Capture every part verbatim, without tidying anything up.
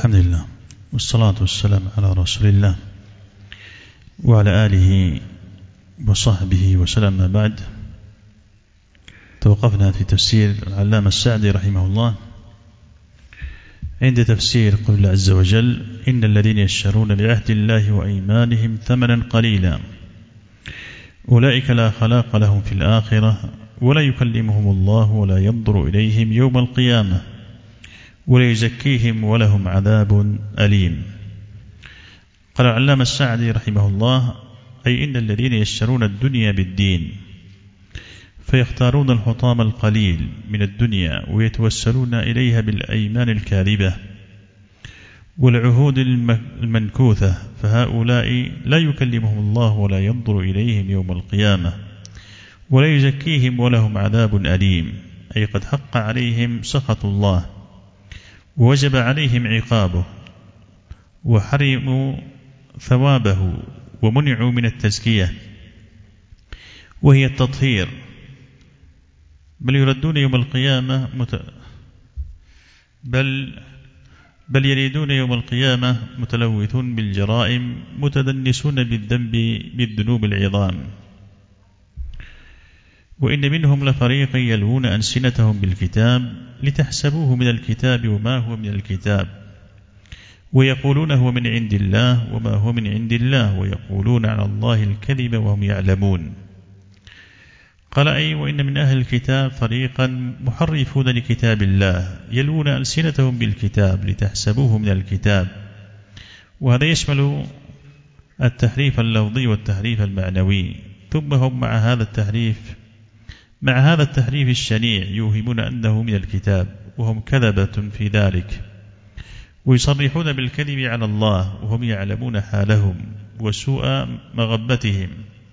الحمد لله والصلاة والسلام على رسول الله وعلى آله وصحبه وسلم. بعد، توقفنا في تفسير العلامة السعدي رحمه الله عند تفسير قول الله عز وجل: إن الذين يشترون بعهد الله وأيمانهم ثمنا قليلا أولئك لا خلاق لهم في الآخرة ولا يكلمهم الله ولا ينظر إليهم يوم القيامة ولا يزكيهم ولهم عذاب أليم. قال العلامة السعدي رحمه الله: أي إن الذين يشترون الدنيا بالدين فيختارون الحطام القليل من الدنيا ويتوسلون إليها بالأيمان الكاذبة والعهود المنكوثة، فهؤلاء لا يكلمهم الله ولا ينظر إليهم يوم القيامة ولا يزكيهم ولهم عذاب أليم. أي قد حق عليهم سخط الله ووجب عليهم عقابه وحرموا ثوابه ومنعوا من التزكية وهي التطهير، بل يردون يوم القيامة مت... بل بل يريدون يوم القيامة متلوثون بالجرائم متدنسون بالذنب بالذنوب العظام. وإن منهم لفريقا يلوون ألسنتهم بالكتاب لتحسبوه من الكتاب وما هو من الكتاب ويقولون هو من عند الله وما هو من عند الله ويقولون على الله الكذب وهم يعلمون. قال: أي وإن من أهل الكتاب فريقا محرفون لكتاب الله يلوون ألسنتهم بالكتاب لتحسبوه من الكتاب، وهذا يشمل التحريف اللفظي والتحريف المعنوي. ثم هم مع هذا التحريف مع هذا التحريف الشنيع يوهمون أنه من الكتاب وهم كذبة في ذلك، ويصرحون بالكذب على الله وهم يعلمون حالهم وسوء مغبتهم.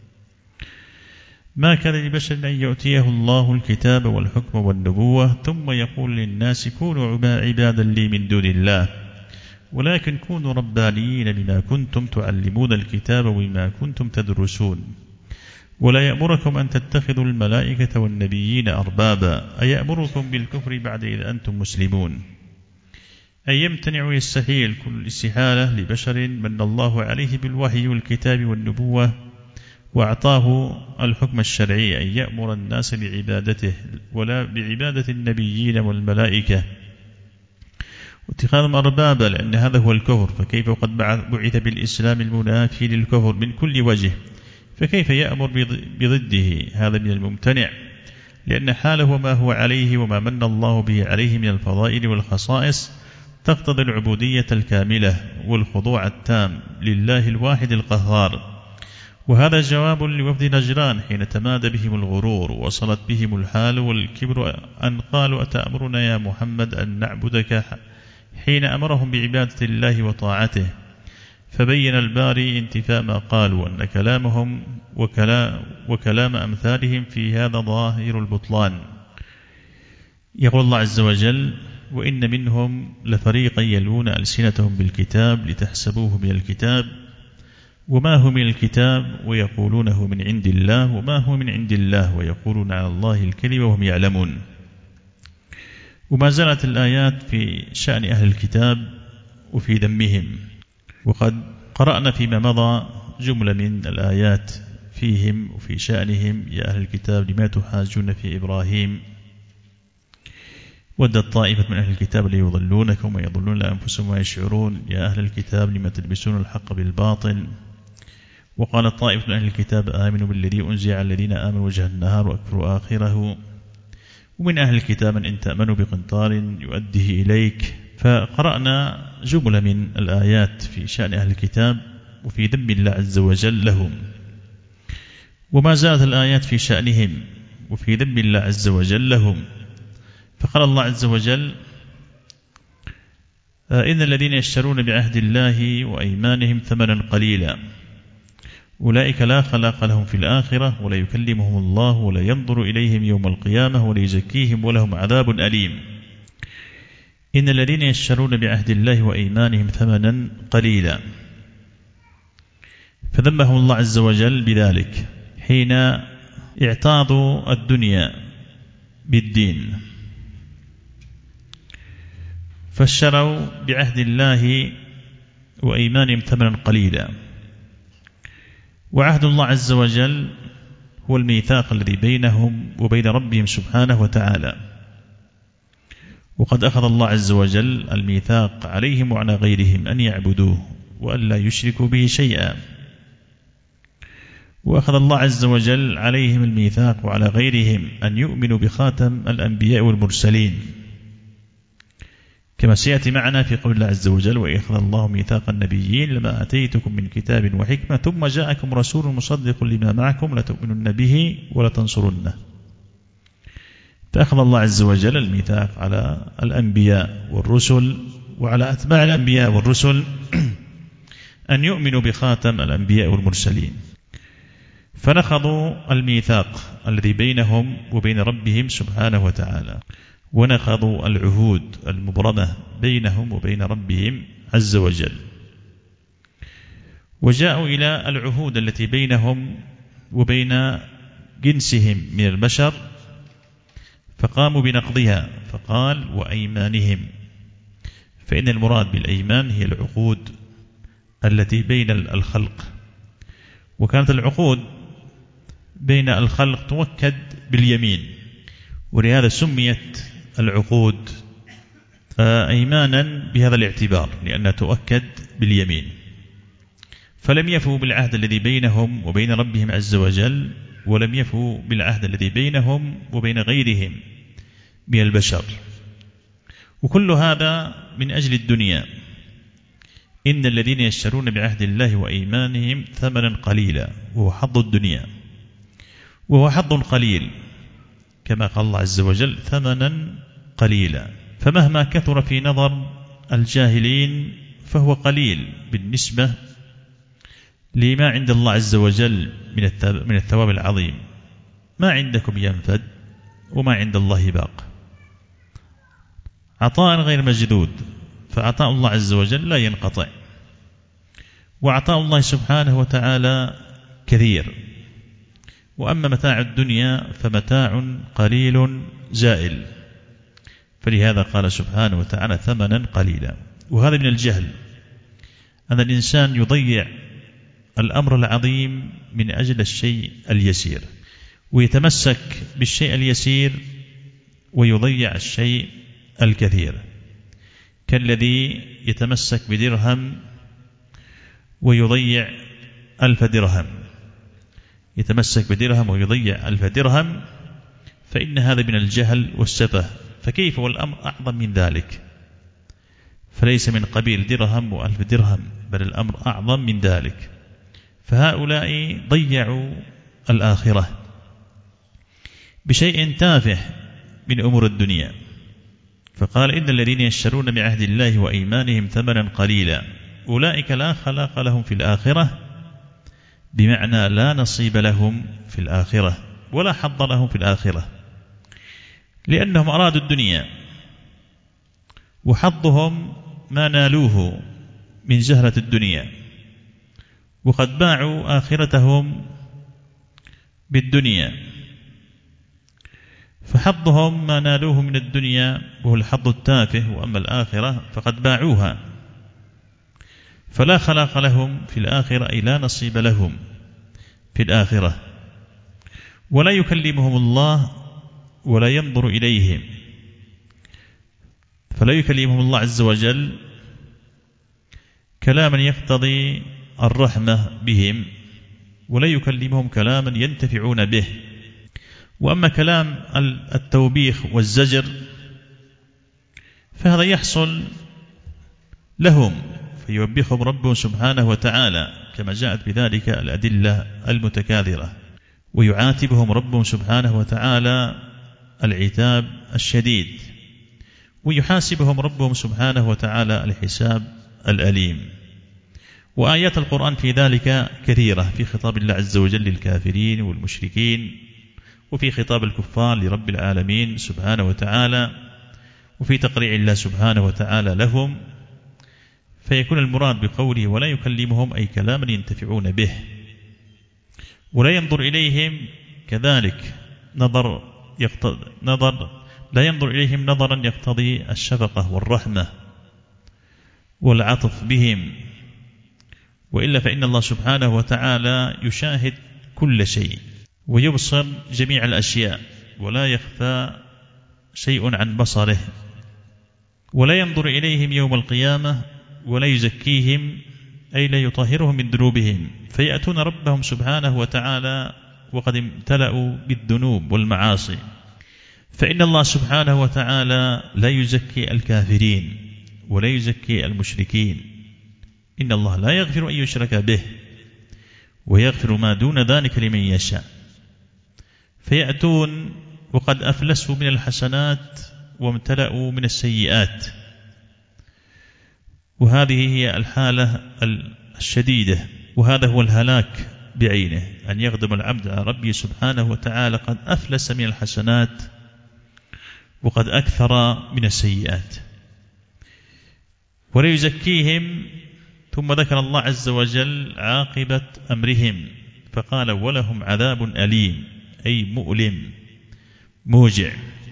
ما كان لبشر أن يؤتيه الله الكتاب والحكم والنبوة ثم يقول للناس كونوا عبادا لي من دون الله، ولكن كونوا ربانيين بما كنتم تعلمون الكتاب وبما كنتم تدرسون، ولا يأمركم أن تتخذوا الملائكة والنبيين أربابا، أيأمركم بالكفر بعد إذ أنتم مسلمون. أي يمتنع ويستحيل كل استحالة لبشر من الله عليه بالوحي والكتاب والنبوة وأعطاه الحكم الشرعي أن يأمر الناس بعبادته ولا بعبادة النبيين والملائكة واتخاذهم أربابا، لأن هذا هو الكفر. فكيف وقد بعث بالإسلام المنافي للكفر من كل وجه، فكيف يأمر بضده؟ هذا من الممتنع، لأن حاله ما هو عليه وما من الله به عليه من الفضائل والخصائص تقتضي العبودية الكاملة والخضوع التام لله الواحد القهار. وهذا جواب لوفد نجران حين تمادى بهم الغرور ووصلت بهم الحال والكبر أن قالوا: أتأمرنا يا محمد أن نعبدك، حين أمرهم بعبادة الله وطاعته. فبين الباري انتفاء ما قالوا أن كلامهم وكلام, وكلام أمثالهم في هذا ظاهر البطلان. يقول الله عز وجل: وإن منهم لفريقا يلوون ألسنتهم بالكتاب لتحسبوه من الكتاب وما هو من الكتاب ويقولون هو من عند الله وما هو من عند الله ويقولون على الله الكذب وهم يعلمون. وما زالت الآيات في شأن أهل الكتاب وفي ذمهم، وقد قرأنا فيما مضى جملة من الآيات فيهم وفي شأنهم: يا أهل الكتاب لما تحاجون في إبراهيم ودت طائفة من أهل الكتاب ليضلونكم ويضلون لأنفسهم ويشعرون، يا أهل الكتاب لما تلبسون الحق بالباطل. وقال طائفة من أهل الكتاب آمنوا بالذي أنزل على الذين آمنوا وجه النهار وأكفروا آخره. ومن أهل الكتاب إن تأمنوا بقنطار يؤديه إليك. فقرأنا جملة من الآيات في شأن أهل الكتاب وفي ذم الله عز وجل لهم، وما زالت الآيات في شأنهم وفي ذم الله عز وجل لهم. فقال الله عز وجل: إن الذين يشترون بعهد الله وأيمانهم ثمنا قليلا أولئك لا خلاق لهم في الآخرة ولا يكلمهم الله ولا ينظر إليهم يوم القيامة ولا يزكيهم ولهم عذاب أليم. إن الذين يشترون بعهد الله وأيمانهم ثمنا قليلا، فذمهم الله عز وجل بذلك حين اعتاضوا الدنيا بالدين. فاشتروا بعهد الله وأيمانهم ثمنا قليلا. وعهد الله عز وجل هو الميثاق الذي بينهم وبين ربهم سبحانه وتعالى، وقد أخذ الله عز وجل الميثاق عليهم وعلى غيرهم أن يعبدوه وأن لا يشركوا به شيئا، وأخذ الله عز وجل عليهم الميثاق وعلى غيرهم أن يؤمنوا بخاتم الأنبياء والمرسلين، كما سيأتي معنا في قول الله عز وجل: وإخذ الله ميثاق النبيين لما أتيتكم من كتاب وحكمة ثم جاءكم رسول مصدق لما معكم لتؤمنن به ولتنصرنه. فأخذ الله عز وجل الميثاق على الأنبياء والرسل وعلى أتباع الأنبياء والرسل أن يؤمنوا بخاتم الأنبياء والمرسلين، فنخضوا الميثاق الذي بينهم وبين ربهم سبحانه وتعالى، ونخضوا العهود المبرمة بينهم وبين ربهم عز وجل، وجاءوا إلى العهود التي بينهم وبين جنسهم من البشر فقاموا بنقضها، فقال: وأيمانهم، فإن المراد بالأيمان هي العقود التي بين الخلق، وكانت العقود بين الخلق تؤكد باليمين، ولهذا سميت العقود أيمانا بهذا الاعتبار لأنها تؤكد باليمين. فلم يفوا بالعهد الذي بينهم وبين ربهم عز وجل، ولم يفوا بالعهد الذي بينهم وبين غيرهم من البشر، وكل هذا من أجل الدنيا. إن الذين يشترون بعهد الله وأيمانهم ثمنا قليلا، وهو حظ الدنيا، وهو حظ قليل كما قال الله عز وجل: ثمنا قليلا. فمهما كثر في نظر الجاهلين فهو قليل بالنسبة لما عند الله عز وجل من الثواب العظيم. ما عندكم ينفد وما عند الله باق، عطاء غير مجدود، فعطاء الله عز وجل لا ينقطع، وعطاء الله سبحانه وتعالى كثير. وأما متاع الدنيا فمتاع قليل زائل، فلهذا قال سبحانه وتعالى: ثمنا قليلا. وهذا من الجهل أن الإنسان يضيع الأمر العظيم من أجل الشيء اليسير، ويتمسك بالشيء اليسير ويضيع الشيء الكثير، كالذي يتمسك بدرهم ويضيع ألف درهم، يتمسك بدرهم ويضيع ألف درهم، فإن هذا من الجهل والسفه. فكيف والأمر أعظم من ذلك؟ فليس من قبيل درهم وألف درهم، بل الأمر أعظم من ذلك. فهؤلاء ضيعوا الآخرة بشيء تافه من أمور الدنيا. فقال: إن الذين يشترون بعهد الله وأيمانهم ثمنا قليلا أولئك لا خلاق لهم في الآخرة، بمعنى لا نصيب لهم في الآخرة ولا حظ لهم في الآخرة، لأنهم أرادوا الدنيا، وحظهم ما نالوه من زهرة الدنيا، وقد باعوا آخرتهم بالدنيا، فحظهم ما نالوه من الدنيا وهو الحظ التافه، وأما الآخرة فقد باعوها، فلا خلاق لهم في الآخرة، أي لا نصيب لهم في الآخرة. ولا يكلمهم الله ولا ينظر إليهم، فلا يكلمهم الله عز وجل كلاما يقتضي الرحمة بهم، ولا يكلمهم كلاما ينتفعون به. وأما كلام التوبيخ والزجر فهذا يحصل لهم، فيوبخهم ربه سبحانه وتعالى كما جاءت بذلك الأدلة المتكاثرة، ويعاتبهم ربه سبحانه وتعالى العتاب الشديد، ويحاسبهم ربهم سبحانه وتعالى الحساب الأليم. وآيات القرآن في ذلك كثيرة، في خطاب الله عز وجل للكافرين والمشركين، وفي خطاب الكفار لرب العالمين سبحانه وتعالى، وفي تقريع الله سبحانه وتعالى لهم. فيكون المراد بقوله ولا يكلمهم أي كلاما ينتفعون به، ولا ينظر إليهم كذلك نظر يقتضي نظر لا ينظر إليهم نظرا يقتضي الشفقة والرحمة والعطف بهم، وإلا فإن الله سبحانه وتعالى يشاهد كل شيء ويبصر جميع الأشياء ولا يخفى شيء عن بصره، ولا ينظر إليهم يوم القيامة ولا يزكيهم، أي لا يطهرهم من ذنوبهم، فيأتون ربهم سبحانه وتعالى وقد امتلأوا بالذنوب والمعاصي. فإن الله سبحانه وتعالى لا يزكي الكافرين ولا يزكي المشركين، إن الله لا يغفر أن يشرك به ويغفر ما دون ذلك لمن يشاء. فيأتون وقد أفلسوا من الحسنات وامتلأوا من السيئات، وهذه هي الحالة الشديدة، وهذا هو الهلاك بعينه، أن يغضب العبد على ربه سبحانه وتعالى قد أفلس من الحسنات وقد أكثر من السيئات. ولا يزكيهم، ثم ذكر الله عز وجل عاقبة أمرهم فقال ولهم عذاب أليم، أي مؤلم موجع.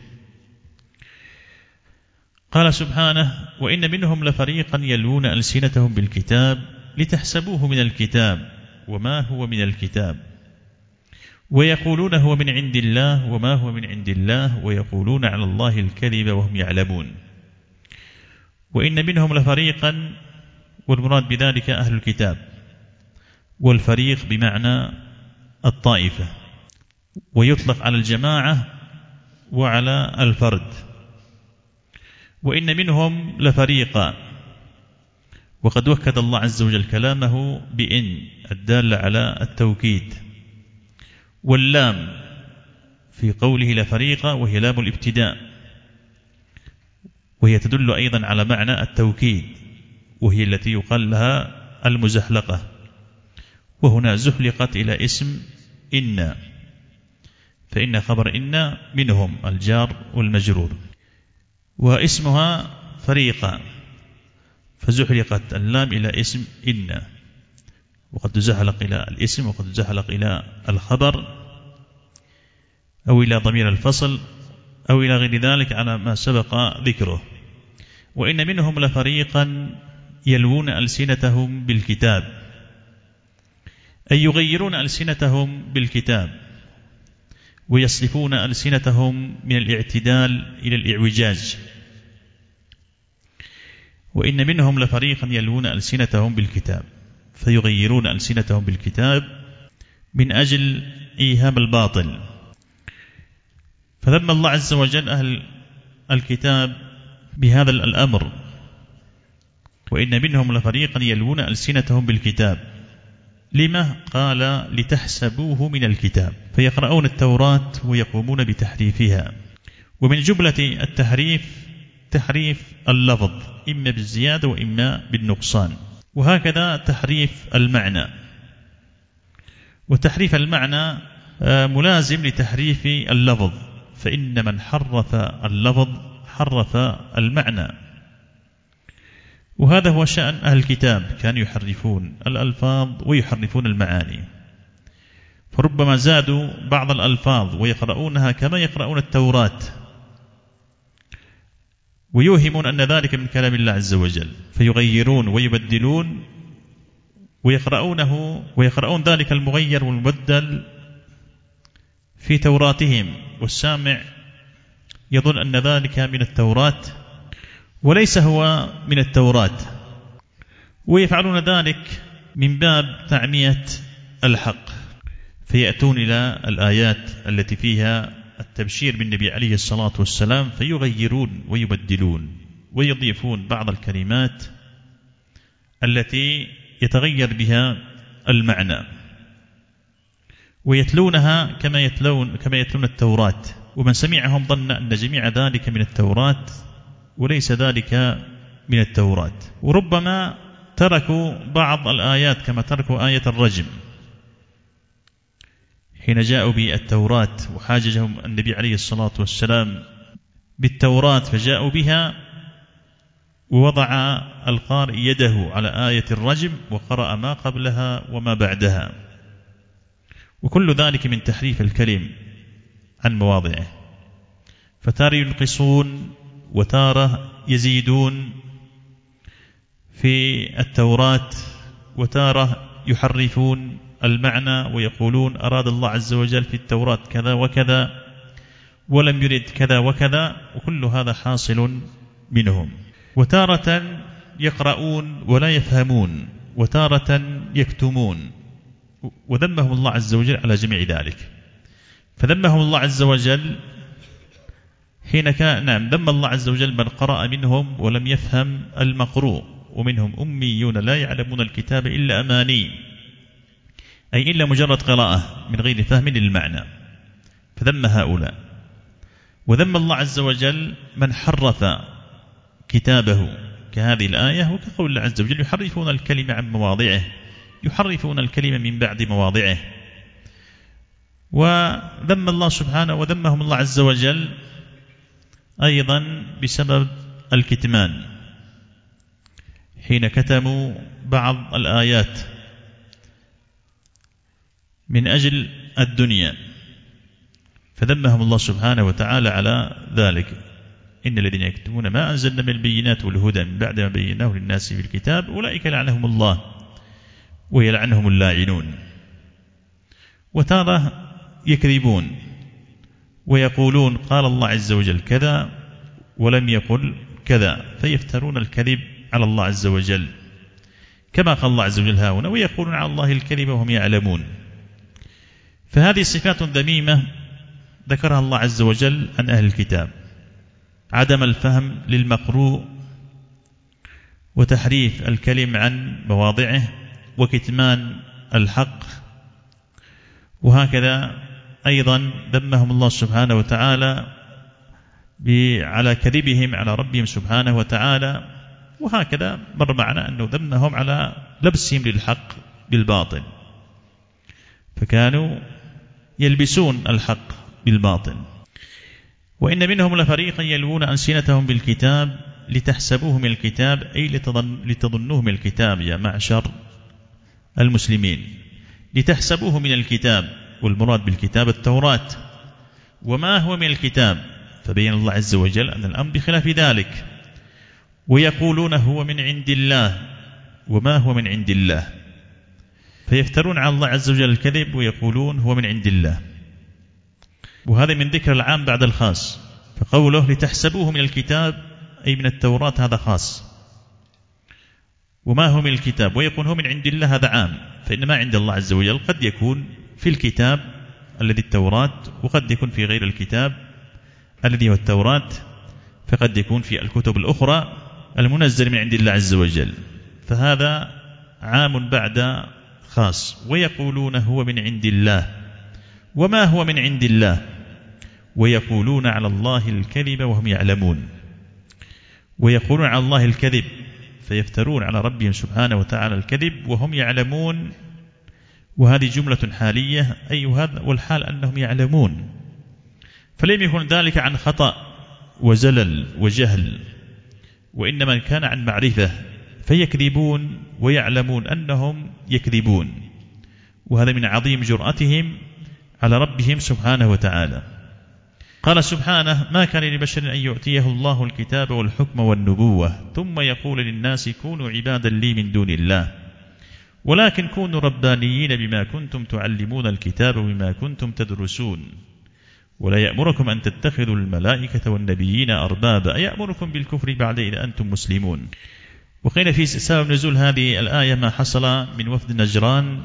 قال سبحانه وإن منهم لفريقا يلوون ألسنتهم بالكتاب لتحسبوه من الكتاب وما هو من الكتاب ويقولون هو من عند الله وما هو من عند الله ويقولون على الله الكذب وهم يعلمون. وإن منهم لفريقا، والمراد بذلك أهل الكتاب، والفريق بمعنى الطائفة، ويطلق على الجماعة وعلى الفرد. وإن منهم لفريقا، وقد وكد الله عز وجل كلامه بإن الدالة على التوكيد، واللام في قوله لفريقا وهي لام الابتداء، وهي تدل أيضا على معنى التوكيد، وهي التي يقال لها المزحلقة، وهنا زحلقت إلى اسم إن، فإن خبر إن منهم الجار والمجرور، واسمها فريقا، فزحلقت اللام إلى اسم إن، وقد تزحلق إلى الاسم وقد تزحلق إلى الخبر أو إلى ضمير الفصل أو إلى غير ذلك على ما سبق ذكره. وإن منهم لفريقا يلوون ألسنتهم بالكتاب، أي يغيرون ألسنتهم بالكتاب ويصرفون ألسنتهم من الاعتدال إلى الإعوجاج. وإن منهم لفريقا يلوون ألسنتهم بالكتاب، فيغيرون ألسنتهم بالكتاب من أجل إيهام الباطل. فذم الله عز وجل أهل الكتاب بهذا الأمر، وإن منهم لفريقا يلوون ألسنتهم بالكتاب. لما؟ قال لتحسبوه من الكتاب، فيقرؤون التوراة ويقومون بتحريفها. ومن جملة التحريف تحريف اللفظ، إما بالزيادة وإما بالنقصان، وهكذا تحريف المعنى. وتحريف المعنى ملازم لتحريف اللفظ، فإن من حرف اللفظ حرف المعنى، وهذا هو شأن أهل الكتاب، كانوا يحرفون الألفاظ ويحرفون المعاني، فربما زادوا بعض الألفاظ ويقرؤونها كما يقرؤون التوراة ويوهمون أن ذلك من كلام الله عز وجل، فيغيرون ويبدلون ويقرؤونه ويقرؤون ذلك المغير والمبدل في توراتهم، والسامع يظن أن ذلك من التوراة وليس هو من التوراة، ويفعلون ذلك من باب تعمية الحق، فيأتون إلى الآيات التي فيها التبشير بالنبي عليه الصلاة والسلام فيغيرون ويبدلون ويضيفون بعض الكلمات التي يتغير بها المعنى، ويتلونها كما يتلون كما يتلون التوراة. ومن سمعهم ظن أن جميع ذلك من التوراة، وليس ذلك من التوراة. وربما تركوا بعض الآيات كما تركوا آية الرجم حين جاءوا بالتوراة وحاججهم النبي عليه الصلاة والسلام بالتوراة، فجاءوا بها ووضع القارئ يده على آية الرجم وقرأ ما قبلها وما بعدها، وكل ذلك من تحريف الكلم عن مواضعه، فتارة ينقصون وتارة يزيدون، في التوراة، وتارة يحرفون المعنى ويقولون أراد الله عز وجل في التوراة كذا وكذا ولم يرد كذا وكذا، وكل هذا حاصل منهم. وتارة يقرؤون ولا يفهمون، وتارة يكتمون، وذمهم الله عز وجل على جميع ذلك. فذمهم الله عز وجل حين كان نعم ذم الله عز وجل من قرأ منهم ولم يفهم المقروء، ومنهم أميون لا يعلمون الكتاب إلا أماني، أي إلا مجرد قراءة من غير فهم للمعنى، فذم هؤلاء. وذم الله عز وجل من حرف كتابه كهذه الآية، وكقول الله عز وجل يحرفون الكلمة عن مواضعه، يحرفون الكلمة من بعد مواضعه. وذم الله سبحانه وذمهم الله عز وجل أيضا بسبب الكتمان، حين كتموا بعض الآيات من أجل الدنيا، فذمهم الله سبحانه وتعالى على ذلك. إن الذين يكتمون ما أنزلنا من البينات والهدى من بعد ما بيناه للناس في الكتاب أولئك لعنهم الله ويلعنهم اللاعنون. وتارة يكذبون ويقولون قال الله عز وجل كذا ولم يقل كذا، فيفترون الكذب على الله عز وجل كما قال الله عز وجل هاهنا ويقولون على الله الكذب وهم يعلمون. فهذه صفات ذميمة ذكرها الله عز وجل عن أهل الكتاب: عدم الفهم للمقروء، وتحريف الكلم عن مواضعه، وكتمان الحق. وهكذا أيضا ذمهم الله سبحانه وتعالى على كذبهم على ربهم سبحانه وتعالى. وهكذا مر معنا أنه ذمهم على لبسهم للحق بالباطل، فكانوا يلبسون الحق بالباطل. وإن منهم لفريقا يلوون ألسنتهم بالكتاب لتحسبوه من الكتاب، أي لتظنوه من الكتاب يا معشر المسلمين، لتحسبوه من الكتاب، والمراد بالكتاب التوراة. وما هو من الكتاب، فبين الله عز وجل أن الأمر بخلاف ذلك. ويقولون هو من عند الله، وما هو من عند الله، فيفترون على الله عز وجل الكذب ويقولون هو من عند الله. وهذا من ذكر العام بعد الخاص، فقوله لتحسبوه من الكتاب أي من التوراة هذا خاص، وما هو من الكتاب ويقول هو من عند الله هذا عام. فإن ما عند الله عز وجل قد يكون في الكتاب الذي التوراة، وقد يكون في غير الكتاب الذي هو التوراة، فقد يكون في الكتب الأخرى المنزل من عند الله عز وجل، فهذا عام بعد خاص. ويقولون هو من عند الله، وما هو من عند الله، ويقولون على الله الكذب وهم يعلمون. ويقولون على الله الكذب، فيفترون على ربهم سبحانه وتعالى الكذب وهم يعلمون. وهذه جملة حالية، أي هذا والحال أنهم يعلمون، فلم يكن ذلك عن خطأ وزلل وجهل، وإنما كان عن معرفة، فيكذبون ويعلمون أنهم يكذبون. وهذا من عظيم جرأتهم على ربهم سبحانه وتعالى. قال سبحانه: ما كان لبشر أن يؤتيه الله الكتاب والحكم والنبوة ثم يقول للناس كونوا عبادا لي من دون الله ولكن كونوا ربانيين بما كنتم تعلمون الكتاب وبما كنتم تدرسون ولا يأمركم أن تتخذوا الملائكة والنبيين أربابا أيأمركم بالكفر بعد إذا أنتم مسلمون. وقيل في سبب نزول هذه الآية ما حصل من وفد نجران،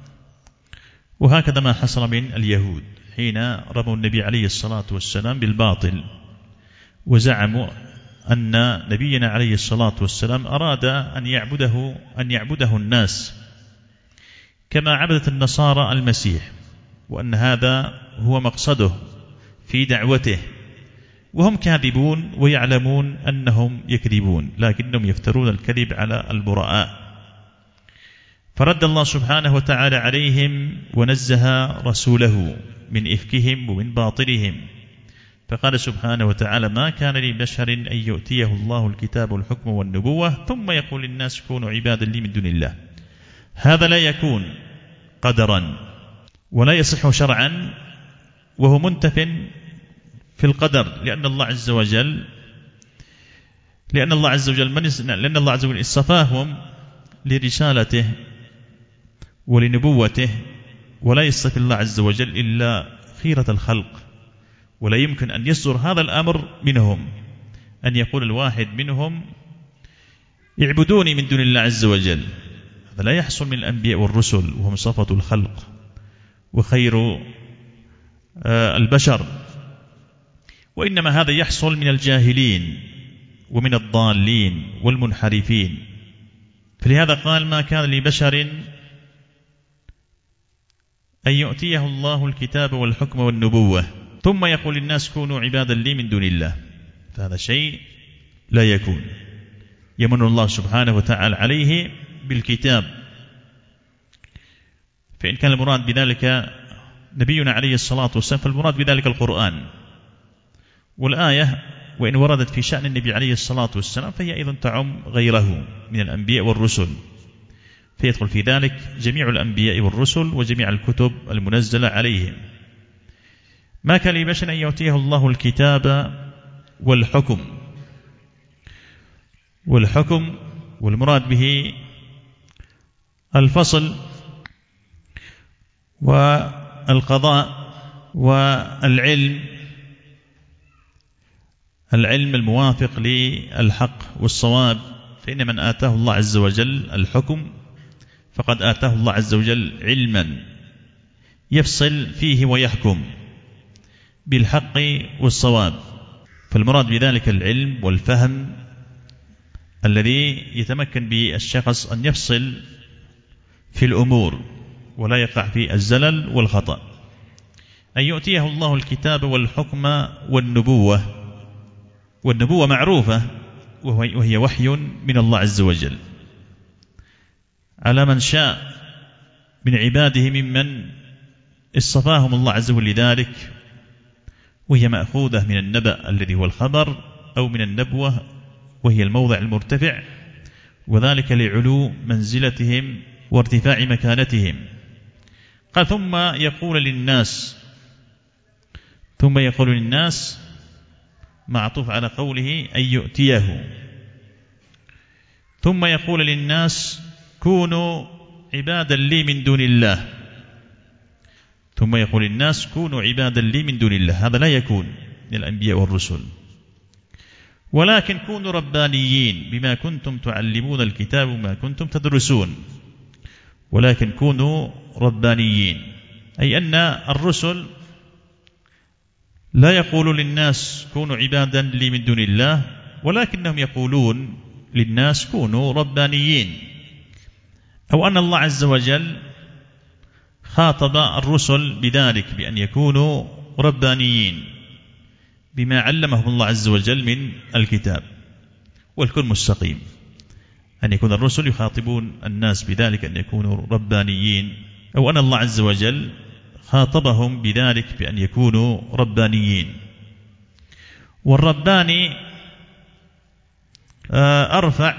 وهكذا ما حصل من اليهود حين رموا النبي عليه الصلاة والسلام بالباطل، وزعموا أن نبينا عليه الصلاة والسلام أراد أن يعبده أن يعبده الناس كما عبدت النصارى المسيح، وأن هذا هو مقصده في دعوته، وهم كاذبون ويعلمون أنهم يكذبون، لكنهم يفترون الكذب على البراء. فرد الله سبحانه وتعالى عليهم ونزه رسوله من إفكهم ومن باطلهم، فقال سبحانه وتعالى: ما كان لبشر أن يؤتيه الله الكتاب والحكم والنبوة ثم يقول للناس كونوا عبادا لي من دون الله. هذا لا يكون قدرا ولا يصح شرعا، وهو منتف في القدر، لأن الله عز وجل لأن الله عز وجل من لأن الله عز وجل اصطفاهم لرسالته ولنبوته، ولا يصطفي الله عز وجل إلا خيرة الخلق، ولا يمكن أن يصدر هذا الأمر منهم، أن يقول الواحد منهم اعبدوني من دون الله عز وجل. هذا لا يحصل من الأنبياء والرسل وهم صفة الخلق وخير البشر، وإنما هذا يحصل من الجاهلين ومن الضالين والمنحرفين. فلهذا قال ما كان لبشر أن يؤتيه الله الكتاب والحكم والنبوة ثم يقول الناس كونوا عبادا لي من دون الله، فهذا شيء لا يكون. يمن الله سبحانه وتعالى عليه بالكتاب، فإن كان المراد بذلك نبينا عليه الصلاة والسلام فالمراد بذلك القرآن، والآية وإن وردت في شأن النبي عليه الصلاة والسلام فهي أيضا تعم غيره من الأنبياء والرسل، فيدخل في ذلك جميع الأنبياء والرسل وجميع الكتب المنزلة عليهم. ما كان لبشر أن يؤتيه الله الكتاب والحكم، والحكم والمراد به الفصل والقضاء والعلم، العلم الموافق للحق والصواب. فإن من آتاه الله عز وجل الحكم فقد آتاه الله عز وجل علما يفصل فيه ويحكم بالحق والصواب، فالمراد بذلك العلم والفهم الذي يتمكن به الشخص أن يفصل في الأمور ولا يقع في الزلل والخطأ. أن يؤتيه الله الكتاب والحكم والنبوة، والنبوة معروفة وهي وحي من الله عز وجل على من شاء من عباده ممن اصطفاهم الله عز وجل لذلك، وهي مأخوذة من النبأ الذي هو الخبر، أو من النبوة وهي الموضع المرتفع، وذلك لعلو منزلتهم وارتفاع مكانتهم. قال ثم يقول للناس، ثم يقول للناس معطوف على قوله أن يؤتيه، ثم يقول للناس كونوا عبادا لي من دون الله، ثم يقول الناس كونوا عبادا لي من دون الله. هذا لا يكون من الأنبياء والرسل، ولكن كونوا ربانيين بما كنتم تعلمون الكتاب وما كنتم تدرسون، ولكن كونوا ربانيين، أي أن الرسل لا يقول للناس كونوا عبادا لي من دون الله، ولكنهم يقولون للناس كونوا ربانيين، أو أن الله عز وجل خاطب الرسل بذلك بأن يكونوا ربانيين بما علمهم الله عز وجل من الكتاب والكون مستقيم، أن يكون الرسل يخاطبون الناس بذلك أن يكونوا ربانيين، أو أن الله عز وجل خاطبهم بذلك بأن يكونوا ربانيين. والرباني أرفع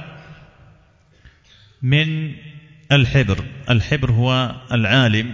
من الحبر، الحبر هو العالم،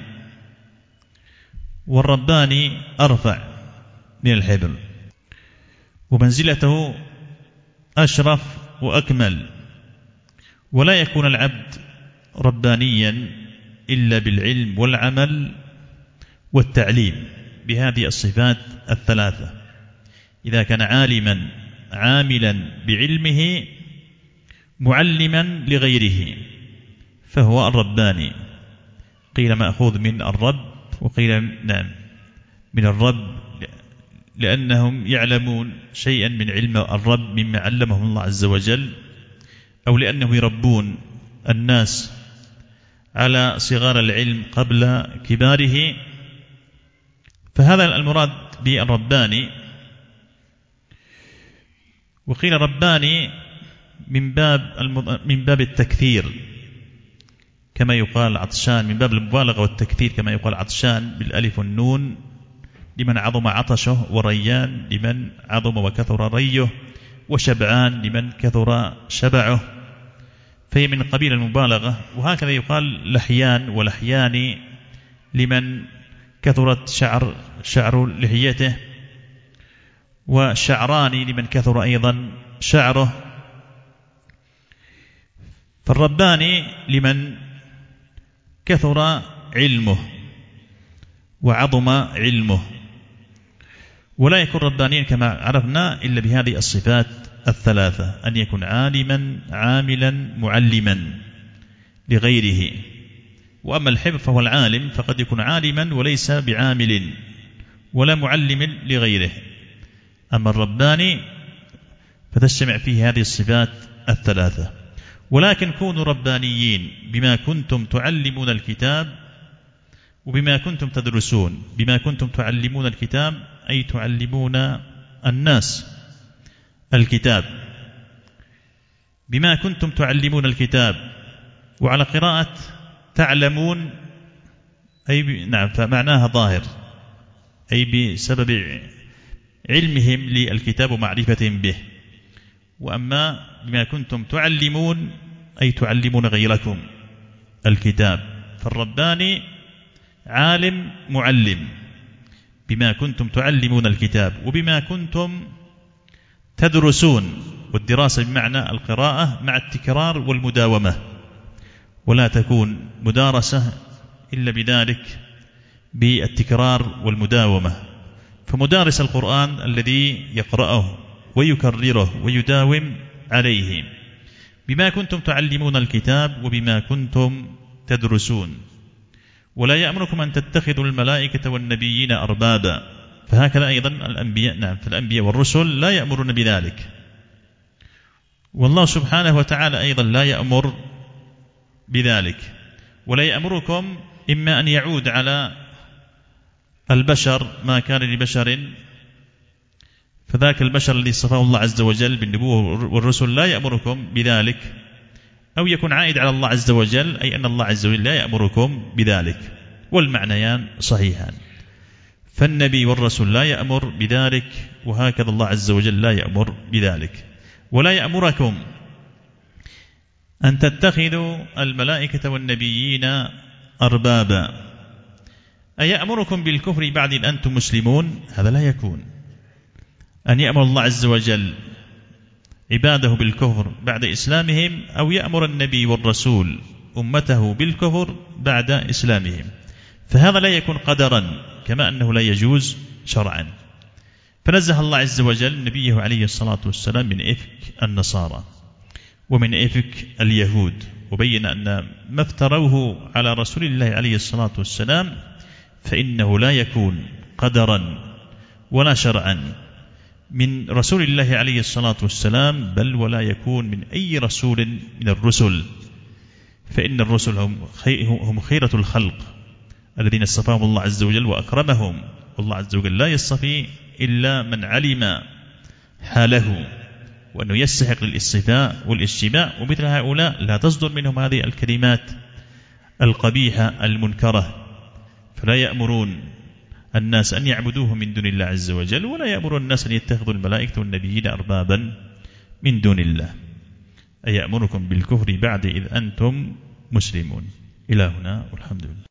والرباني أرفع من الحبر، ومنزلته أشرف وأكمل. ولا يكون العبد ربانيا إلا بالعلم والعمل والتعليم بهذه الصفات الثلاثة. إذا كان عالما عاملا بعلمه معلما لغيره فهو الرباني. قيل مأخوذ من الرب، وقيل نعم من الرب لأنهم يعلمون شيئا من علم الرب مما علمهم الله عز وجل، أو لأنهم يربون الناس على صغار العلم قبل كباره، فهذا المراد بالرباني. وقيل رباني من باب من باب التكثير كما يقال عطشان، من باب المبالغة والتكثير كما يقال عطشان بالألف والنون لمن عظم عطشه، وريان لمن عظم وكثر ريه، وشبعان لمن كثر شبعه، فهي من قبيل المبالغة. وهكذا يقال لحيان ولحيان لمن كثرت شعر شعر لحيته، وشعران لمن كثر أيضا شعره، فالرباني لمن كثر علمه وعظم علمه، ولا يكون ربانيا كما عرفنا إلا بهذه الصفات الثلاثة: أن يكون عالما عاملا معلما لغيره. وأما الحبر فهو العالم، فقد يكون عالما وليس بعامل ولا معلم لغيره. أما الرباني فتجتمع فيه هذه الصفات الثلاثة. ولكن كونوا ربانيين بما كنتم تعلمون الكتاب وبما كنتم تدرسون. بما كنتم تعلمون الكتاب أي تعلمون الناس الكتاب، بما كنتم تعلمون الكتاب. وعلى قراءة تعلمون أي ب... نعم فمعناها ظاهر، أي بسبب علمهم للكتاب ومعرفتهم به. وأما بما كنتم تعلمون أي تعلمون غيركم الكتاب. فالرباني عالم معلم بما كنتم تعلمون الكتاب وبما كنتم تدرسون. والدراسة بمعنى القراءة مع التكرار والمداومة، ولا تكون مدارسة إلا بذلك بالتكرار والمداومة. فمدارس القرآن الذي يقرأه ويكرره ويداوم عليه. بما كنتم تعلمون الكتاب وبما كنتم تدرسون. ولا يأمركم أن تتخذوا الملائكة والنبيين أربابا. فهكذا أيضا الأنبياء، نعم فالأنبياء والرسل لا يأمرون بذلك. والله سبحانه وتعالى أيضا لا يأمر بذلك. ولا يأمركم إما أن يعود على البشر ما كان لبشر، فذاك البشر الذي صفاه الله عز وجل بالنبوة والرسل لا يأمركم بذلك، أو يكون عائد على الله عز وجل، أي أن الله عز وجل لا يأمركم بذلك. والمعنيان صحيحان. فالنبي والرسول لا يأمر بذلك، وهكذا الله عز وجل لا يأمر بذلك. ولا يأمركم أن تتخذوا الملائكة والنبيين أربابا. أيأمركم بالكفر بعد إذ أنتم مسلمون؟ هذا لا يكون. أن يأمر الله عز وجل عباده بالكفر بعد إسلامهم، أو يأمر النبي والرسول أمته بالكفر بعد إسلامهم، فهذا لا يكون قدرا، كما أنه لا يجوز شرعا. فنزه الله عز وجل نبيه عليه الصلاة والسلام من إفك النصارى ومن إفك اليهود، وبين أن ما افتروه على رسول الله عليه الصلاة والسلام فإنه لا يكون قدرا ولا شرعا من رسول الله عليه الصلاة والسلام، بل ولا يكون من أي رسول من الرسل. فإن الرسل هم خيرة الخلق الذين اصطفاهم الله عز وجل وأكرمهم. والله عز وجل لا يصطفي إلا من علم حاله وأنه يستحق للاصطفاء والاشتباع. ومثل هؤلاء لا تصدر منهم هذه الكلمات القبيحة المنكرة. فلا يأمرون الناس أن يعبدوه من دون الله عز وجل، ولا يأمر الناس أن يتخذوا الملائكة والنبيين أربابا من دون الله. أي يأمركم بالكفر بعد إذ أنتم مسلمون. إلى هنا والحمد لله.